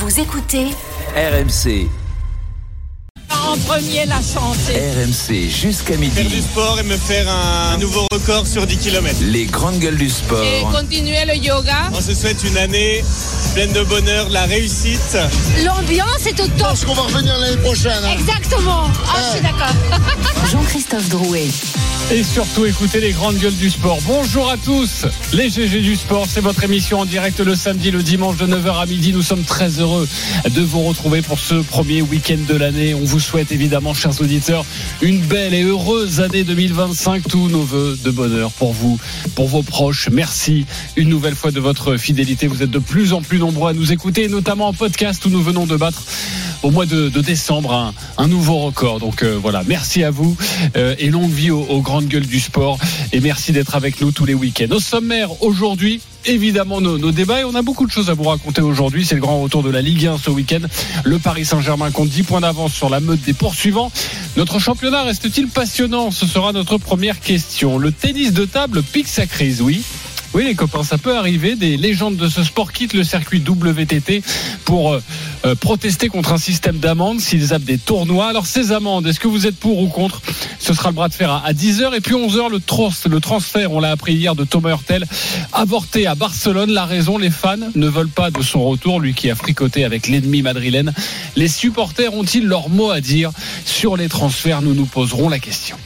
Vous écoutez RMC. En premier, la santé. RMC jusqu'à midi. Faire du sport et me faire un nouveau record sur 10 km. Les grandes gueules du sport. Et continuer le yoga. On se souhaite une année pleine de bonheur, de la réussite. L'ambiance est au top. Je pense qu'on va revenir l'année prochaine. Exactement. Je suis d'accord. Jean-Christophe Drouet. Et surtout, écoutez les grandes gueules du sport. Bonjour à tous, les GG du sport. C'est votre émission en direct le samedi, le dimanche de 9h à midi. Nous sommes très heureux de vous retrouver pour ce premier week-end de l'année. On vous souhaite évidemment, chers auditeurs, une belle et heureuse année 2025. Tous nos vœux de bonheur pour vous, pour vos proches. Merci une nouvelle fois de votre fidélité. Vous êtes de plus en plus nombreux à nous écouter, notamment en podcast où nous venons de battre au mois de décembre un nouveau record. Donc voilà, merci à vous et longue vie aux grandes gueules du sport, et merci d'être avec nous tous les week-ends. Au sommaire aujourd'hui, évidemment nos débats, et on a beaucoup de choses à vous raconter aujourd'hui. C'est le grand retour de la Ligue 1 ce week-end. Le Paris Saint-Germain compte 10 points d'avance sur la meute des poursuivants. Notre championnat reste-t-il passionnant? Ce sera notre première question. Le tennis de table pique sa crise, oui, les copains, ça peut arriver. Des légendes de ce sport quittent le circuit WTT pour protester contre un système d'amendes s'ils zappent des tournois. Alors ces amendes, est-ce que vous êtes pour ou contre? Ce sera le bras de fer à 10h. Et puis 11h, le transfert, on l'a appris hier, de Thomas Hurtel, avorté à Barcelone. La raison, les fans ne veulent pas de son retour, lui qui a fricoté avec l'ennemi madrilène. Les supporters ont-ils leur mot à dire sur les transferts? Nous nous poserons la question.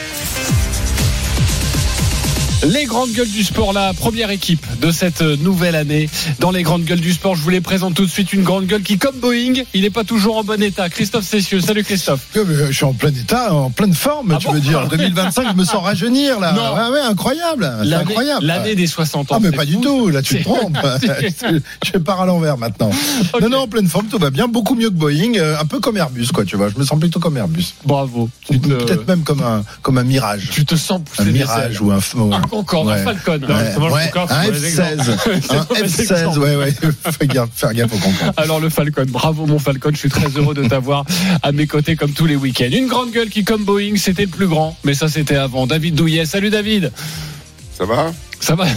Les grandes gueules du sport, la première équipe de cette nouvelle année. Dans les grandes gueules du sport, je vous les présente tout de suite. Une grande gueule qui, comme Boeing, il n'est pas toujours en bon état. Christophe Cessieux, salut Christophe. Je suis en plein état, en pleine forme, veux dire. 2025, je me sens rajeunir là. Non. Ouais, incroyable. C'est incroyable. L'année des 60 ans. Ah mais pas du tout, là tu te trompes. Je pars à l'envers maintenant. Okay. Non, en pleine forme, tout va bien, beaucoup mieux que Boeing, un peu comme Airbus, quoi, tu vois. Je me sens plutôt comme Airbus. Bravo. Peut-être même comme un Mirage. Tu te sens pousser un Mirage ou un Concorde, un Falcon. Un F-16. Un F-16, faire gaffe au Concorde. Alors le Falcon, bravo mon Falcon, je suis très heureux de t'avoir à mes côtés comme tous les week-ends. Une grande gueule qui, comme Boeing, c'était le plus grand, mais ça c'était avant. David Douillet, salut David. Ça va ? Ça va.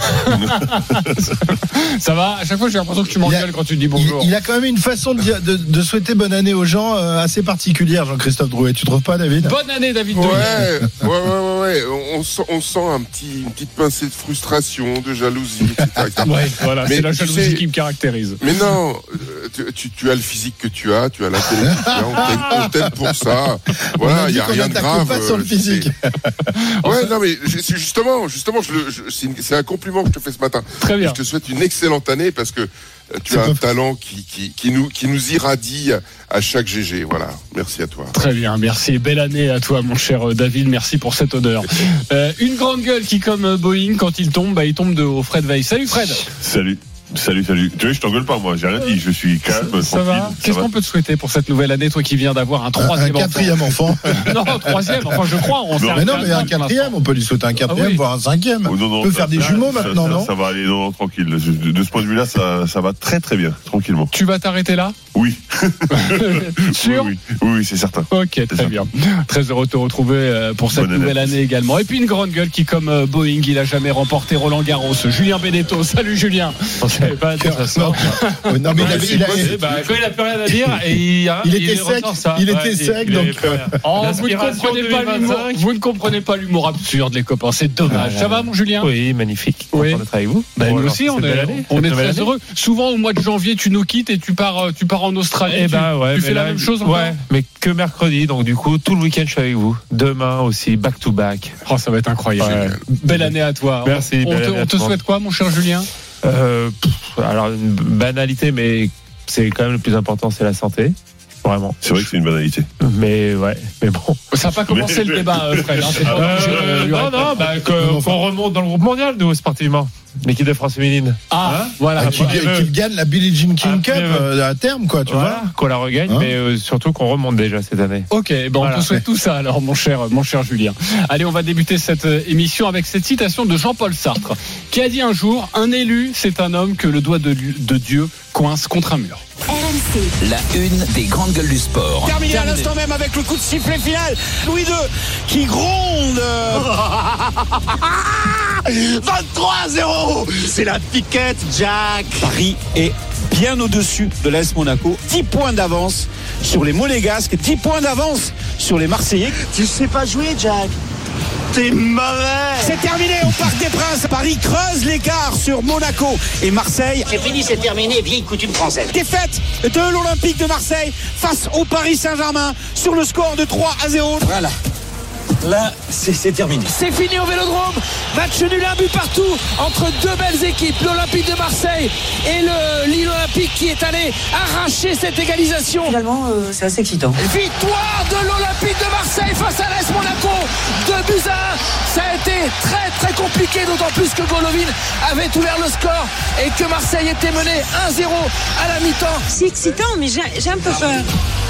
Ça va. À chaque fois, j'ai l'impression que tu m'engueules quand tu dis bonjour. Il a quand même une façon de souhaiter bonne année aux gens assez particulière, Jean-Christophe Drouet. Tu trouves pas, David ? Bonne année, David Douillet. Ouais. On sent une petite pincée de frustration, de jalousie, etc. Ouais, voilà. Mais c'est la jalousie qui me caractérise. Mais non, tu as le physique que tu as, tu as l'intellect que tu as. On t'aime pour ça. Voilà, il y a rien de grave. Pas sur le physique. Ouais, non, mais justement, c'est un compliment que je te fais ce matin. Très bien. Je te souhaite une excellente année parce que tu as un talent qui nous irradie à chaque GG. Voilà. Merci à toi. Très bien. Merci. Belle année à toi, mon cher David. Merci pour cet honneur. Une grande gueule qui, comme Boeing, quand il tombe de haut. Fred Veil. Salut Fred. Salut. Tu vois, je t'engueule pas, moi, j'ai rien dit, je suis calme, ça tranquille. Va. Qu'est-ce qu'on peut te souhaiter pour cette nouvelle année, toi qui viens d'avoir un troisième enfant? Un quatrième enfant. Non, troisième, enfin je crois. Mais un quatrième, on peut lui souhaiter un quatrième, voire un cinquième. On peut faire des jumeaux maintenant, non? Ça va aller, non, tranquille. De ce point de vue-là, ça va très très bien, tranquillement. Tu vas t'arrêter là? Oui. Sûr? Oui, c'est certain. Ok, très bien. Très heureux de te retrouver pour cette nouvelle année également. Et puis une grande gueule qui, comme Boeing, il a jamais remporté Roland Garros. Julien Benetto. Salut Julien. On savait pas dire ça. Non, mais quand il a plus rien à dire, et il était sec, donc. Vous ne comprenez pas l'humour absurde, les copains. C'est dommage. Ça va, mon Julien? Oui, magnifique. Oui. Content d'être avec vous. Nous aussi, on est très heureux. Souvent, au mois de janvier, tu nous quittes et tu pars en Australie. Tu fais la même chose encore? Ouais, mais que mercredi. Donc, du coup, tout le week-end, je suis avec vous. Demain aussi, back to back. Oh, ça va être incroyable. Ouais. Belle année à toi. Merci. On te souhaite quoi, mon cher Julien? Alors, une banalité, mais c'est quand même le plus important, c'est la santé. Vraiment. C'est vrai que c'est une banalité. Mais bon. Ça n'a pas commencé le débat, Fred. Qu'on remonte dans le groupe mondial, nous, sportivement. L'équipe de France féminine. Voilà. Qu'il gagne la Billie Jean King Cup à terme, quoi, tu vois. Qu'on la regagne, mais surtout qu'on remonte déjà cette année. Ok, on te souhaite tout ça alors, mon cher Julien. Allez, on va débuter cette émission avec cette citation de Jean-Paul Sartre, qui a dit un jour: un élu, c'est un homme que le doigt de Dieu coince contre un mur. RMC. La une des grandes gueules du sport. Terminé à l'instant même avec le coup de sifflet final. Louis II qui gronde. 23-0. C'est la piquette, Jack. Paris est bien au-dessus de l'AS Monaco. 10 points d'avance sur les Monégasques, 10 points d'avance sur les Marseillais. Tu sais pas jouer, Jack. T'es mauvais. C'est terminé au Parc des Princes. Paris creuse l'écart sur Monaco et Marseille. C'est fini, c'est terminé, vieille coutume française. Défaite de l'Olympique de Marseille face au Paris Saint-Germain sur le score de 3-0. Voilà. Là, c'est terminé. C'est fini au Vélodrome. Match nul, un but partout entre deux belles équipes, l'Olympique de Marseille et le Lille Olympique qui est allé arracher cette égalisation. Finalement, c'est assez excitant. Victoire de l'Olympique de Marseille face à l'AS Monaco. 2-1. Ça a été très très compliqué, d'autant plus que Golovin avait ouvert le score et que Marseille était mené 1-0 à la mi-temps. C'est excitant, mais j'ai un peu peur.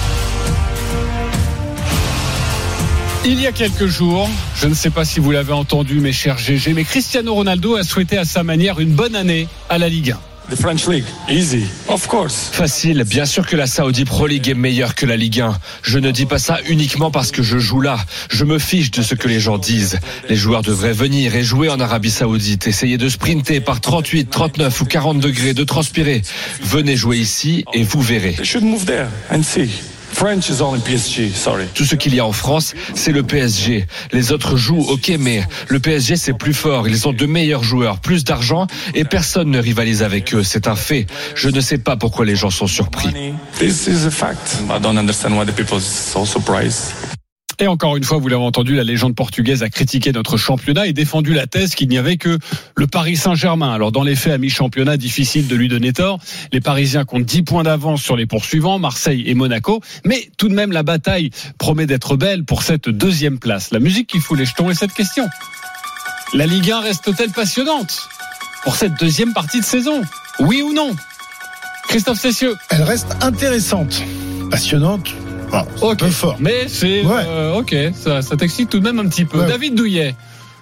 Il y a quelques jours, je ne sais pas si vous l'avez entendu, mes chers GG, mais Cristiano Ronaldo a souhaité à sa manière une bonne année à la Ligue 1. The French League, easy, of course. Facile, bien sûr que la Saudi Pro League est meilleure que la Ligue 1. Je ne dis pas ça uniquement parce que je joue là. Je me fiche de ce que les gens disent. Les joueurs devraient venir et jouer en Arabie Saoudite, essayer de sprinter par 38, 39 ou 40 degrés, de transpirer. Venez jouer ici et vous verrez. They should move there and see. French is all in PSG, sorry. Tout ce qu'il y a en France, c'est le PSG. Les autres jouent, ok, mais le PSG c'est plus fort. Ils ont de meilleurs joueurs, plus d'argent et personne ne rivalise avec eux. C'est un fait. Je ne sais pas pourquoi les gens sont surpris. This is a fact. I don't understand why the people are so surprised. Et encore une fois, vous l'avez entendu, la légende portugaise a critiqué notre championnat et défendu la thèse qu'il n'y avait que le Paris Saint-Germain. Alors dans les faits, à mi-championnat, difficile de lui donner tort. Les Parisiens comptent 10 points d'avance sur les poursuivants, Marseille et Monaco. Mais tout de même, la bataille promet d'être belle pour cette deuxième place. La musique qui fout les jetons est cette question. La Ligue 1 reste-t-elle passionnante pour cette deuxième partie de saison? Oui ou non? Christophe Cessieux. Elle reste intéressante, passionnante. Ah, ok, un peu fort. Mais c'est ok, ça t'excite tout de même un petit peu. Ouais. David Douillet.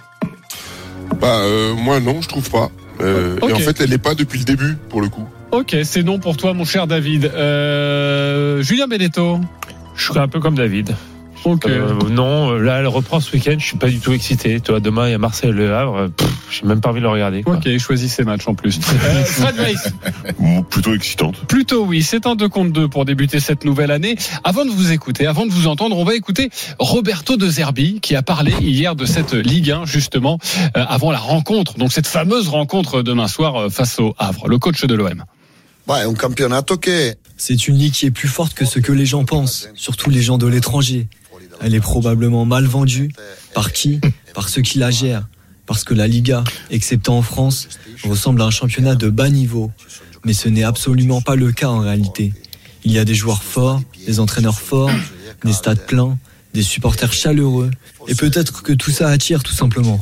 Moi non, je trouve pas. Okay. Et en fait, elle n'est pas depuis le début pour le coup. Ok, c'est non pour toi, mon cher David. Julien Benedetto. Je serais un peu comme David. Okay. Non, là elle reprend ce week-end, je suis pas du tout excité. Toi, demain il y a Marseille Le Havre, j'ai même pas envie de le regarder. Quoi. Ok, choisis ces matchs en plus. Fred Weiss. Plutôt excitante. Plutôt oui, c'est un 2 contre 2 pour débuter cette nouvelle année. Avant de vous écouter, avant de vous entendre, on va écouter Roberto De Zerbi qui a parlé hier de cette Ligue 1 justement avant la rencontre, donc cette fameuse rencontre demain soir face au Havre, le coach de l'OM. C'est une ligue qui est plus forte que ce que les gens pensent, surtout les gens de l'étranger. Elle est probablement mal vendue. Par qui? Par ceux qui la gèrent. Parce que la Liga, excepté en France, ressemble à un championnat de bas niveau. Mais ce n'est absolument pas le cas en réalité. Il y a des joueurs forts, des entraîneurs forts, des stades pleins, des supporters chaleureux. Et peut-être que tout ça attire tout simplement.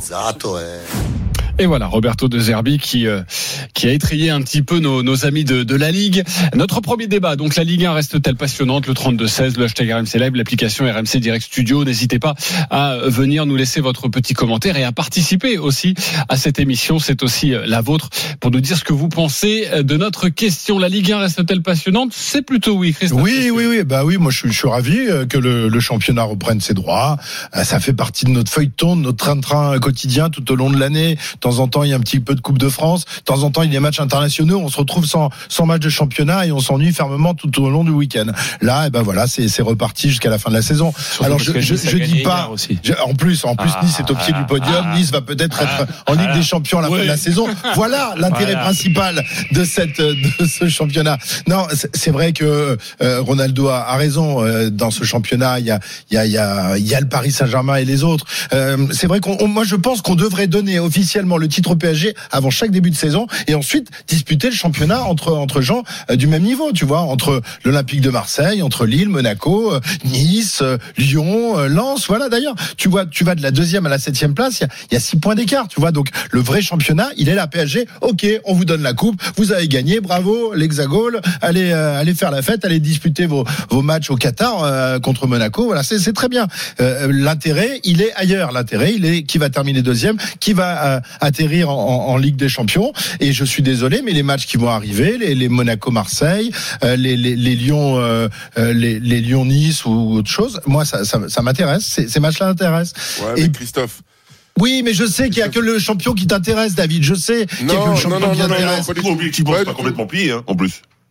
Et voilà, Roberto De Zerbi qui a étrillé un petit peu nos amis de la Ligue. Notre premier débat, donc la Ligue 1 reste-t-elle passionnante? Le 32-16, le hashtag RMC Live, l'application RMC Direct Studio. N'hésitez pas à venir nous laisser votre petit commentaire et à participer aussi à cette émission. C'est aussi la vôtre pour nous dire ce que vous pensez de notre question. La Ligue 1 reste-t-elle passionnante? C'est plutôt oui, Christophe. Oui. Bah oui, moi je suis ravi que le championnat reprenne ses droits. Ça fait partie de notre feuilleton, de notre train-train quotidien tout au long de l'année. De temps en temps, il y a un petit peu de Coupe de France. De temps en temps, il y a des matchs internationaux. On se retrouve sans match de championnat et on s'ennuie fermement tout au long du week-end. Là, voilà, c'est reparti jusqu'à la fin de la saison. Surtout alors, je dis pas. En plus, Nice est au pied du podium. Nice va peut-être être en Ligue des Champions à la fin de la saison. Voilà l'intérêt principal de ce championnat. Non, c'est vrai que Ronaldo a raison. Dans ce championnat, il y a le Paris Saint-Germain et les autres. C'est vrai moi, je pense qu'on devrait donner officiellement le titre au PSG avant chaque début de saison et ensuite disputer le championnat entre gens du même niveau, tu vois, entre l'Olympique de Marseille, entre Lille, Monaco, Nice, Lyon, Lens. Voilà, d'ailleurs, tu vas de la 2e à la 7e place, il y a 6 points d'écart, tu vois. Donc le vrai championnat, il est là, PSG. Ok, on vous donne la coupe, vous avez gagné, bravo, l'Hexagone. Allez faire la fête, allez disputer vos matchs au Qatar contre Monaco. Voilà, c'est très bien. L'intérêt, il est ailleurs. L'intérêt, il est qui va terminer 2e, qui va atterrir en Ligue des Champions. Et je suis désolé, mais les matchs qui vont arriver, les Monaco-Marseille, les Lyon, les Lyon-Nice ou autre chose, moi ça m'intéresse. Ces matchs-là m'intéressent. Ouais, mais Christophe. Oui, mais je sais qu'il y a que le champion qui t'intéresse, David. Je sais qu'il y a que le champion qui t'intéresse. L'objectif n'est pas complètement plié, en plus.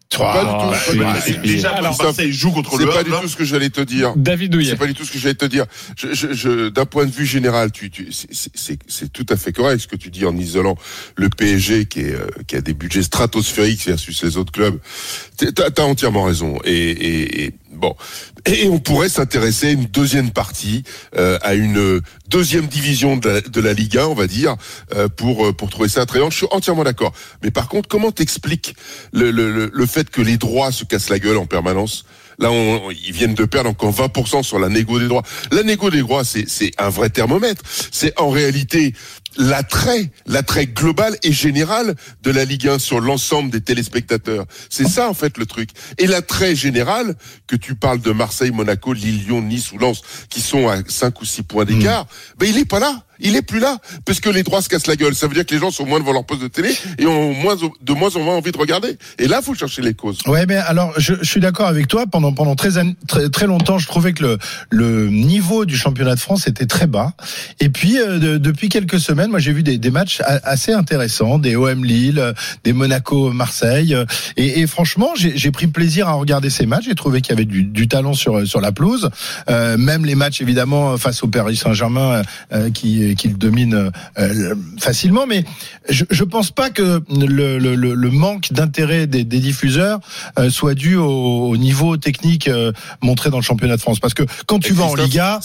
Déjà, Marseille joue contre le Havre. C'est pas du tout ce que j'allais te dire. David Douillet. C'est pas du tout ce que j'allais te dire. D'un point de vue général, c'est tout à fait correct ce que tu dis en isolant le PSG qui a des budgets stratosphériques versus les autres clubs. T'as entièrement raison. Bon, et on pourrait s'intéresser à une deuxième partie, à une deuxième division de la Ligue 1, on va dire, pour trouver ça attrayant. Je suis entièrement d'accord. Mais par contre, comment t'expliques le fait que les droits se cassent la gueule en permanence? Là, ils viennent de perdre encore 20% sur la négo des droits. La négo des droits, c'est un vrai thermomètre. C'est en réalité l'attrait global et général de la Ligue 1 sur l'ensemble des téléspectateurs. C'est ça, en fait, le truc. Et l'attrait général, que tu parles de Marseille, Monaco, Lille, Lyon, Nice ou Lens, qui sont à 5 ou 6 points d'écart, ben, il est pas là. Il est plus là. Parce que les droits se cassent la gueule. Ça veut dire que les gens sont moins devant leur poste de télé et ont de moins en moins envie de regarder. Et là, faut chercher les causes. Ouais, mais alors, je suis d'accord avec toi. Pendant très longtemps, je trouvais que le niveau du championnat de France était très bas. Et puis, depuis quelques semaines, moi, j'ai vu des matchs assez intéressants, des OM Lille, des Monaco Marseille. Et franchement, j'ai pris plaisir à regarder ces matchs. J'ai trouvé qu'il y avait du talent sur la pelouse. Même les matchs, évidemment, face au Paris Saint-Germain, qui le domine facilement, mais je pense pas que le manque d'intérêt des diffuseurs soit dû au niveau technique montré dans le championnat de France, parce que quand tu vas en Liga,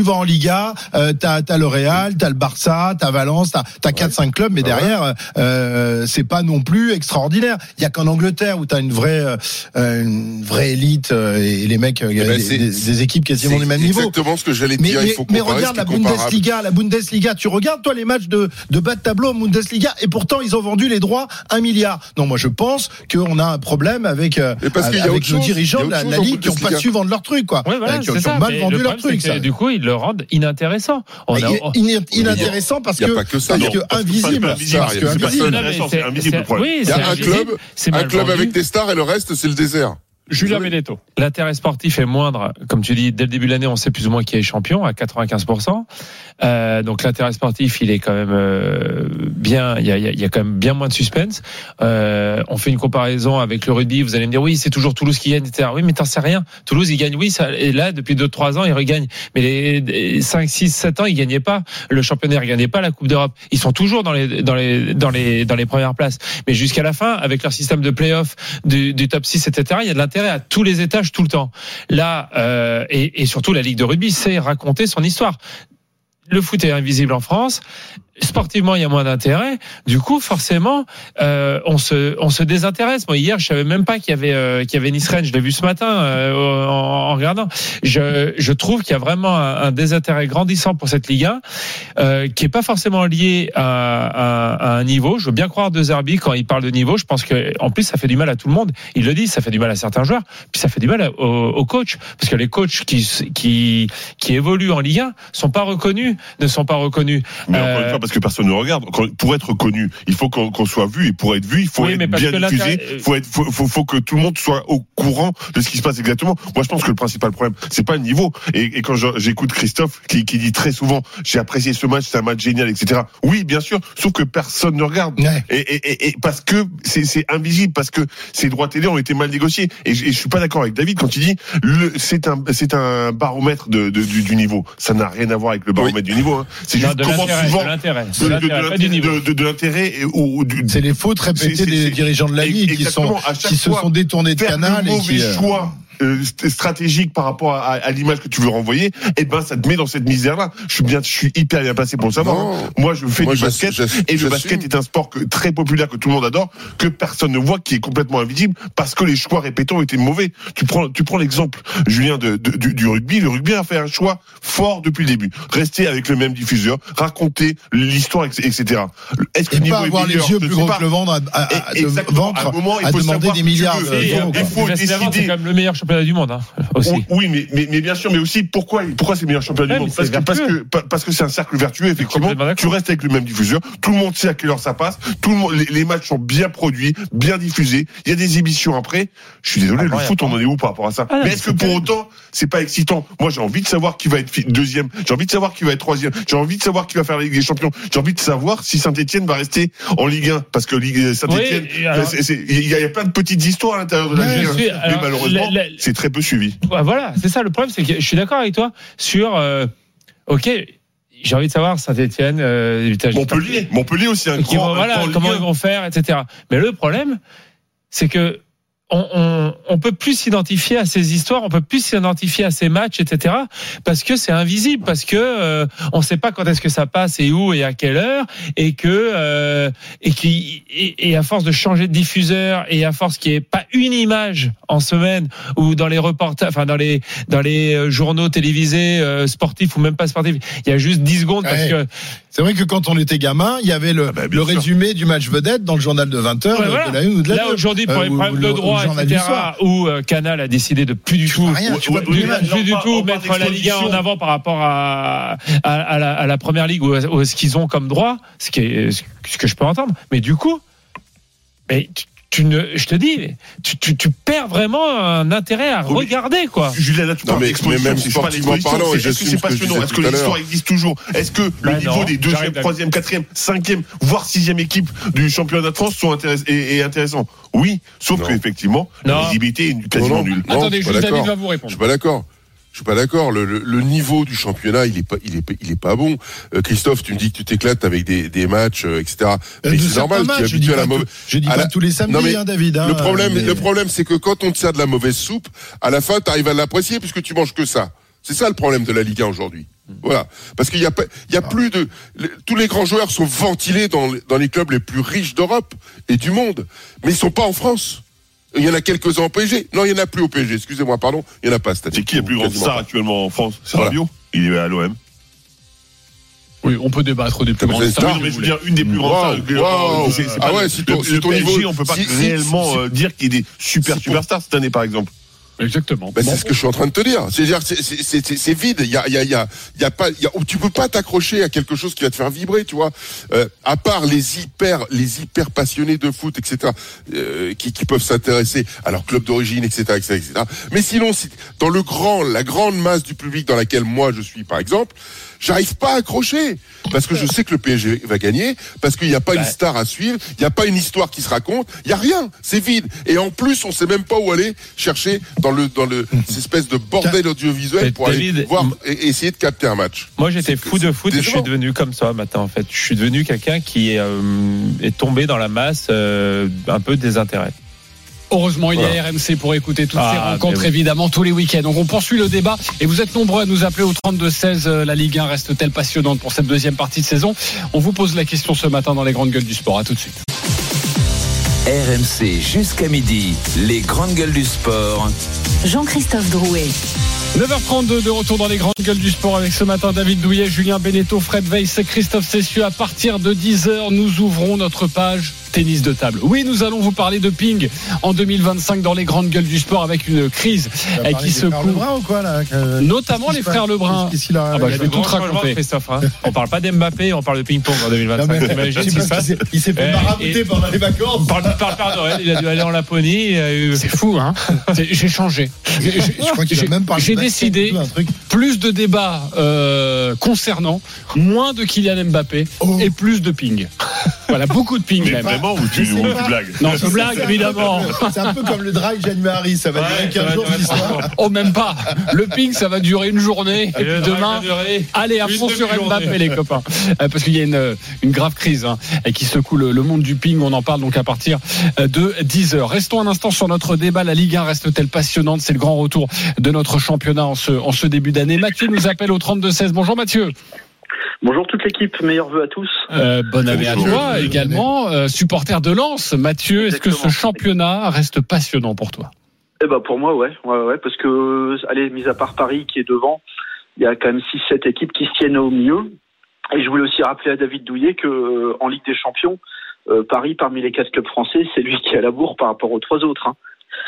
t'as le Real, t'as le Barça, t'as Valence, t'as 4-5 clubs, mais derrière c'est pas non plus extraordinaire. Il y a qu'en Angleterre où t'as une vraie élite et les mecs des équipes quasiment du même niveau. Exactement ce que j'allais dire. Mais regarde la Bundesliga, tu regardes toi les matchs de bas de tableau en Bundesliga et pourtant ils ont vendu les droits 1 milliard. Non, moi je pense qu'on a un problème avec nos dirigeants de la Ligue qui n'ont pas su vendre leur truc, quoi. Ouais, voilà, qui ont mal vendu leur truc. Du coup, ils le rendent inintéressant. Inintéressant parce que invisible. C'est invisible. Il y a un club avec des stars et le reste c'est le désert. Julien Benedetto. L'intérêt sportif est moindre. Comme tu dis, dès le début de l'année, on sait plus ou moins qui est champion, à 95%. Donc l'intérêt sportif, il est quand même bien. Il y a quand même bien moins de suspense. On fait une comparaison avec le rugby. Vous allez me dire, oui, c'est toujours Toulouse qui gagne, etc. Oui, mais t'en sais rien. Toulouse, il gagne, oui, ça, et là, depuis 2-3 ans, il regagne. Mais les 5, 6, 7 ans, ils gagnaient pas le championnat, ils gagnaient pas la Coupe d'Europe. Ils sont toujours dans les premières places. Mais jusqu'à la fin, avec leur système de play-off, du top 6, etc., il y a de l'intérêt à tous les étages tout le temps. Là, et surtout la Ligue de rugby sait raconter son histoire. Le foot est invisible en France. Sportivement, il y a moins d'intérêt. Du coup, forcément, on se désintéresse. Moi, hier, je savais même pas qu'il y avait Nice-Rennes. Je l'ai vu ce matin en regardant. Je trouve qu'il y a vraiment un désintérêt grandissant pour cette Ligue 1, qui est pas forcément lié à un niveau. Je veux bien croire de Zerbi quand il parle de niveau. Je pense que, en plus, ça fait du mal à tout le monde. Il le dit, ça fait du mal à certains joueurs, puis ça fait du mal aux coachs, parce que les coachs qui évoluent en Ligue 1 ne sont pas reconnus. Mais encore une fois, parce que personne ne regarde. Pour être connu, il faut qu'on soit vu, et pour être vu, il faut être bien diffusé. Faut que tout le monde soit au courant de ce qui se passe exactement. Moi, je pense que le principal problème, c'est pas le niveau. Et quand j'écoute Christophe qui dit très souvent, j'ai apprécié ce match, c'est un match génial, etc. Oui, bien sûr, sauf que personne ne regarde. Ouais. Et parce que c'est invisible, parce que ces droits télé ont été mal négociés. Et je suis pas d'accord avec David quand il dit c'est un baromètre du niveau. Ça n'a rien à voir avec le baromètre du niveau. Hein. C'est juste comment souvent de l'intérêt c'est les fautes répétées des dirigeants de la Ligue qui se sont détournés de canal et qui choix stratégique par rapport à l'image que tu veux renvoyer, et ben ça te met dans cette misère-là. Je suis hyper bien placé pour le savoir. Non. Moi, je fais du basket et le basket est un sport très populaire que tout le monde adore, que personne ne voit, qui est complètement invisible parce que les choix répétés ont été mauvais. Tu prends l'exemple, Julien, du rugby. Le rugby a fait un choix fort depuis le début. Rester avec le même diffuseur, raconter l'histoire, etc. Est-ce que et pas avoir les yeux plus gros que le ventre à demander des milliards d'euros. Il faut décider. C'est quand même le meilleur championnat du monde, hein, aussi. Oui, mais bien sûr, mais aussi pourquoi c'est le meilleur championnat du monde? Parce que c'est un cercle vertueux, effectivement. Tu restes avec le même diffuseur. Tout le monde sait à quelle heure ça passe. Tout le monde, les matchs sont bien produits, bien diffusés. Il y a des émissions après. Je suis désolé, le foot, on en est où par rapport à ça? Mais est-ce que pour autant, c'est pas excitant? Moi, j'ai envie de savoir qui va être deuxième. J'ai envie de savoir qui va être troisième. J'ai envie de savoir qui va faire la Ligue des Champions. J'ai envie de savoir si Saint-Etienne va rester en Ligue 1. Parce que Saint-Etienne, il y a plein de petites histoires à l'intérieur de la Ligue 1. Mais malheureusement, c'est très peu suivi. Voilà, c'est ça le problème, c'est que je suis d'accord avec toi sur ok, j'ai envie de savoir Saint-Etienne, Montpellier aussi un grand. Voilà, comment ils vont faire, etc. Mais le problème, c'est que on peut plus s'identifier à ces histoires, on peut plus s'identifier à ces matchs, etc. Parce que c'est invisible, parce que on sait pas quand est-ce que ça passe et où et à quelle heure, et à force de changer de diffuseur et à force qu'il n'y ait pas une image en semaine ou dans les reportages, enfin dans les journaux télévisés sportifs ou même pas sportifs, il y a juste 10 secondes parce que c'est vrai que quand on était gamin, il y avait le résumé du match vedette dans le journal de 20h voilà. de la 1 ou de la 2. Là aujourd'hui pour les problèmes de droit, etc., où Canal a décidé de plus du tout mettre la Ligue 1 en avant par rapport à la Première Ligue ou ce qu'ils ont comme droit, ce que je peux entendre. Mais du coup, je te dis, tu perds vraiment un intérêt à regarder, quoi. Julien, là, tu parles d'exposition, même sportivement parlant, est-ce que c'est passionnant? Est-ce que l'histoire existe toujours? Est-ce que le niveau des 2e, 3e, 4e, 5e, voire 6e équipes du championnat de France est intéressant? Oui, sauf que effectivement, la visibilité est quasiment nulle. Attendez, David va vous répondre. Je suis pas d'accord. Le niveau du championnat, il est pas bon. Christophe, tu me dis que tu t'éclates avec des matchs, etc. Mais c'est normal. Je dis pas tous les samedis, David. Le problème, c'est que quand on te sert de la mauvaise soupe, à la fin, t'arrives à l'apprécier puisque tu manges que ça. C'est ça le problème de la Ligue 1 aujourd'hui. Voilà. Parce qu'il y a plus de, tous les grands joueurs sont ventilés dans les clubs les plus riches d'Europe et du monde. Mais ils sont pas en France. Il y en a quelques-uns au PSG. Non, il y en a plus au PSG. Excusez-moi, pardon. Il y en a pas cette année. C'est qui est le plus grand star actuellement en France? C'est Rabiot. Il est à l'OM. Oui, on peut débattre des plus grandes stars. Mais je veux dire, une des plus grandes stars. Ah ouais, si ton niveau, on peut pas réellement dire qu'il y ait des superstars cette année, par exemple. Exactement. C'est ce que je suis en train de te dire. C'est-à-dire, c'est vide. Il y a pas, tu peux pas t'accrocher à quelque chose qui va te faire vibrer, tu vois. À part les hyper passionnés de foot, etc., qui peuvent s'intéresser à leur club d'origine, etc. Mais sinon, dans la grande masse du public dans laquelle moi je suis, par exemple, j'arrive pas à accrocher. Parce que je sais que le PSG va gagner, parce qu'il n'y a pas une star à suivre, il n'y a pas une histoire qui se raconte, il n'y a rien, c'est vide. Et en plus, on sait même pas où aller chercher dans cette espèce de bordel audiovisuel pour aller voir et essayer de capter un match. Moi, j'étais fou de foot et je suis devenu comme ça maintenant, en fait. Je suis devenu quelqu'un qui est tombé dans la masse un peu désintérêt. Heureusement, il y a RMC pour écouter toutes ces rencontres, évidemment, tous les week-ends. Donc, on poursuit le débat et vous êtes nombreux à nous appeler au 32-16. La Ligue 1 reste-t-elle passionnante pour cette deuxième partie de saison? On vous pose la question ce matin dans les grandes gueules du sport. À tout de suite. RMC jusqu'à midi, les grandes gueules du sport. Jean-Christophe Drouet. 9h32 de retour dans les grandes gueules du sport avec ce matin David Douillet, Julien Beneteau, Fred Weiss, Christophe Cessieux. À partir de 10h, nous ouvrons notre page tennis de table. Oui, nous allons vous parler de ping en 2025 dans les grandes gueules du sport avec une crise qui secoue. Lebrun ou quoi, là, notamment les frères Lebrun. Qu'est-ce qu'il a, je vais tout raconter. Christophe, hein. On parle pas d'Mbappé, on parle de ping-pong en 2025. T'imagines ce qui se passe? Il s'est fait marabouter pendant les vacances. On parle Père Noël, il a dû aller en Laponie. C'est fou, hein. J'ai changé. Je crois qu'il a même parlé. J'ai décidé plus de débats concernant, moins de Kylian Mbappé et plus de ping. Voilà, beaucoup de ping. Mais vraiment, ou tu blagues? Non, je blague, évidemment. C'est un peu comme le drive January, ça va durer 15 jours d'histoire. Oh, même pas. Le ping, ça va durer une journée. Et puis demain, allez, à fond sur Mbappé, les copains. Parce qu'il y a une grave crise qui secoue le monde du ping. On en parle donc à partir de 10h. Restons un instant sur notre débat. La Ligue 1 reste-t-elle passionnante? C'est le grand retour de notre championnat en ce début d'année. Mathieu nous appelle au 32-16. Bonjour Mathieu. Bonjour toute l'équipe, meilleurs vœux à tous. Bonne année à toi également, supporter de Lens. Mathieu, Exactement. Est-ce que ce championnat reste passionnant pour toi? Pour moi, ouais, parce que, allez, mis à part Paris qui est devant, il y a quand même 6-7 équipes qui se tiennent au milieu. Et je voulais aussi rappeler à David Douillet que en Ligue des Champions, Paris, parmi les 4 clubs français, c'est lui qui est à la bourre par rapport aux 3 autres.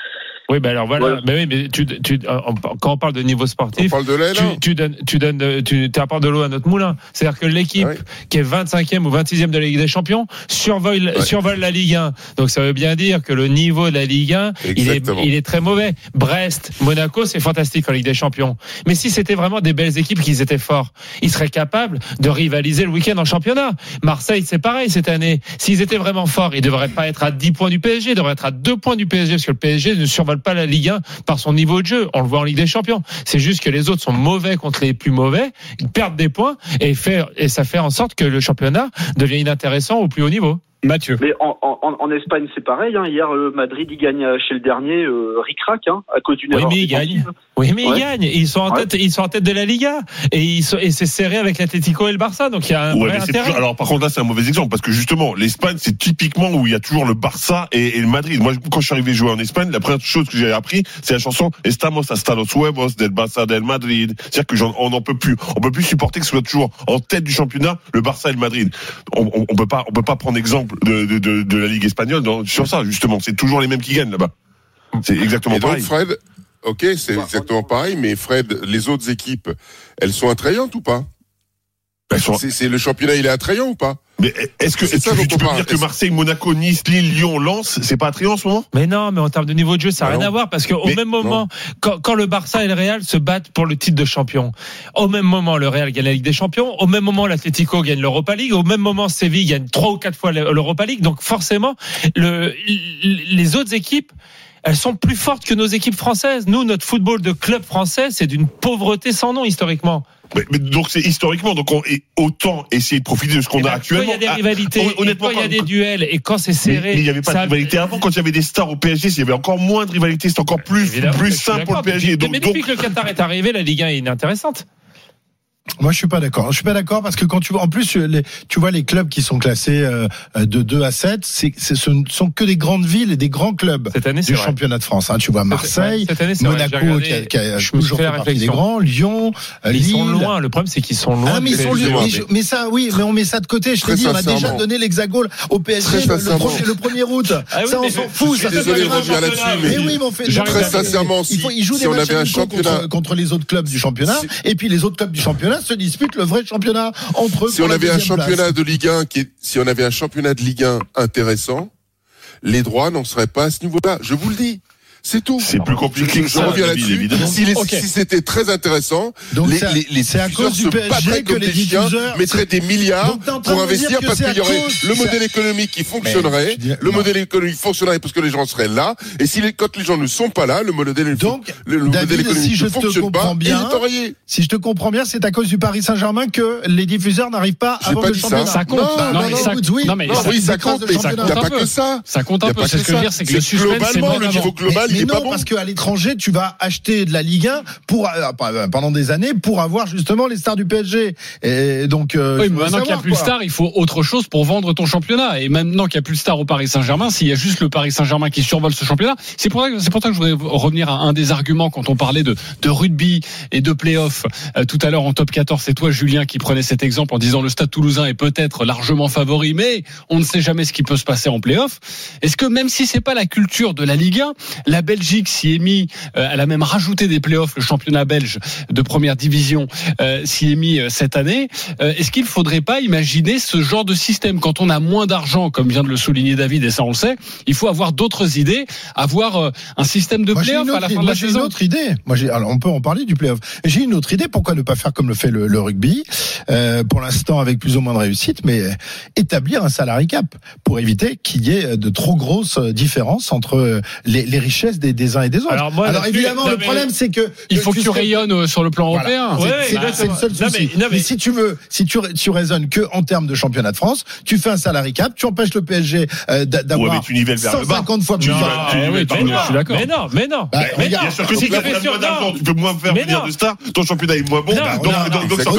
Oui, ben alors voilà. Ouais. Mais oui, mais quand on parle de niveau sportif, on parle de l'aile, tu apportes de l'eau à notre moulin. C'est-à-dire que l'équipe qui est 25e ou 26e de la Ligue des Champions survole la Ligue 1. Donc ça veut bien dire que le niveau de la Ligue 1, il est très mauvais. Brest, Monaco, c'est fantastique en Ligue des Champions. Mais si c'était vraiment des belles équipes qui étaient forts, ils seraient capables de rivaliser le week-end en championnat. Marseille, c'est pareil cette année. S'ils étaient vraiment forts, ils devraient pas être à 10 points du PSG, ils devraient être à 2 points du PSG, parce que le PSG ne survole pas la Ligue 1 par son niveau de jeu. On le voit en Ligue des Champions. C'est juste que les autres sont mauvais contre les plus mauvais, ils perdent des points et ça fait en sorte que le championnat devient inintéressant au plus haut niveau. Mathieu. Mais en Espagne, c'est pareil. Hier, Madrid, il gagne chez le dernier ric-rac à cause d'une erreur. Ils gagnent. Oui, mais ils gagnent. Ils sont en tête de la Liga et c'est serré avec l'Atlético et le Barça. Donc il y a un vrai intérêt. Alors par contre là, c'est un mauvais exemple parce que justement, l'Espagne, c'est typiquement où il y a toujours le Barça et le Madrid. Moi, quand je suis arrivé jouer en Espagne, la première chose que j'ai appris, c'est la chanson Estamos hasta los huevos del Barça del Madrid. C'est-à-dire que on n'en peut plus. On peut plus supporter que ce soit toujours en tête du championnat le Barça et le Madrid. On peut pas prendre exemple de la Ligue espagnole sur ça, justement. C'est toujours les mêmes qui gagnent là-bas. C'est exactement pareil. Donc, Fred, ok, c'est exactement pareil, mais Fred, les autres équipes, elles sont attrayantes ou pas? C'est le championnat, il est attrayant ou pas? Mais est-ce que tu peux dire que Marseille, Monaco, Nice, Lille, Lyon, Lens, c'est pas attrayant en ce moment? Mais non, mais en termes de niveau de jeu, ça n'a rien à voir parce qu'au même moment, quand le Barça et le Real se battent pour le titre de champion, au même moment, le Real gagne la Ligue des Champions, au même moment, l'Atlético gagne l'Europa League, au même moment, Séville gagne 3 ou 4 fois l'Europa League. Donc forcément, les autres équipes, elles sont plus fortes que nos équipes françaises. Nous, notre football de club français, c'est d'une pauvreté sans nom historiquement. Mais donc c'est historiquement, donc autant essayer de profiter de ce qu'on a actuellement. Quand il y a des rivalités, honnêtement, quand il y a des duels et quand c'est serré. Mais il n'y avait pas de rivalité avant. Quand il y avait des stars au PSG, il y avait encore moins de rivalité. C'était encore plus simple pour le PSG. Mais depuis que le Qatar est arrivé, la Ligue 1 est inintéressante. Moi, je suis pas d'accord. Je suis pas d'accord parce que quand tu vois, en plus, tu vois les clubs qui sont classés de 2 à 7, ce ne sont que des grandes villes et des grands clubs du championnat de France. Tu vois Marseille, Monaco qui a toujours fait partie des grands, Lyon, Lille. Ils sont loin. Le problème, c'est qu'ils sont loin. Mais ils sont loin. Mais ça, oui, mais on met ça de côté. Je te dis, on a déjà donné l'hexagone au PSG le 1er août. Ça, on s'en fout. Désolé de revenir là-dessus, mais oui, mais on fait très sincèrement, ils jouent des matchs contre les autres clubs du championnat, et puis les autres clubs du championnat se disputent le vrai championnat entre eux. Si on avait un championnat de Ligue 1 si on avait un championnat de Ligue 1 intéressant, les droits n'en seraient pas à ce niveau-là. Je vous le dis. C'est tout. C'est plus compliqué que ça. Je reviens là-dessus. Évidemment. Si c'était très intéressant, donc les diffuseurs se battraient comme des chiens, mettraient des milliards pour investir parce qu'il y aurait le modèle économique qui fonctionnerait. Le modèle économique fonctionnerait parce que les gens seraient là. Et quand les gens ne sont pas là, le modèle économique ne fonctionne pas. Si je te comprends bien, c'est à cause du Paris Saint-Germain que les diffuseurs n'arrivent pas à vendre le championnat. Ça compte. Oui, ça compte, mais il n'y a pas que ça. Ça compte un peu. C'est ce que je veux dire, c'est que le suspense, c'est globalement, le niveau global, mais non, parce qu'à l'étranger, tu vas acheter de la Ligue 1 pendant des années pour avoir justement les stars du PSG. Et donc, oui, mais maintenant qu'il n'y a plus de stars, il faut autre chose pour vendre ton championnat. Et maintenant qu'il n'y a plus de stars au Paris Saint-Germain, s'il y a juste le Paris Saint-Germain qui survole ce championnat, c'est pour ça que je voudrais revenir à un des arguments quand on parlait de rugby et de play-off. Tout à l'heure en top 14, c'est toi, Julien, qui prenais cet exemple en disant le Stade Toulousain est peut-être largement favori, mais on ne sait jamais ce qui peut se passer en play-off. Est-ce que même si c'est pas la culture de la Ligue 1, la Belgique s'y est mis, elle a même rajouté des play-offs, le championnat belge de première division s'y est mis cette année. Est-ce qu'il ne faudrait pas imaginer ce genre de système quand on a moins d'argent, comme vient de le souligner David, et ça on le sait, il faut avoir d'autres idées, avoir un système de play-off à la fin de la saison. J'ai une autre idée. Alors on peut en parler du play-off. J'ai une autre idée. Pourquoi ne pas faire comme le fait le rugby, pour l'instant avec plus ou moins de réussite, mais établir un salary cap pour éviter qu'il y ait de trop grosses différences entre les richesses des uns et des autres. Alors évidemment, le problème, c'est que il faut que tu rayonnes sur le plan européen. C'est le seul souci. Mais si tu raisonnes que en termes de championnat de France, tu fais un salary cap, tu empêches le PSG d'avoir 150 fois plus. Je suis d'accord. Mais non. Bien sûr que si tu fais moins d'argent, tu peux moins faire venir de stars, ton championnat est moins bon. Donc ça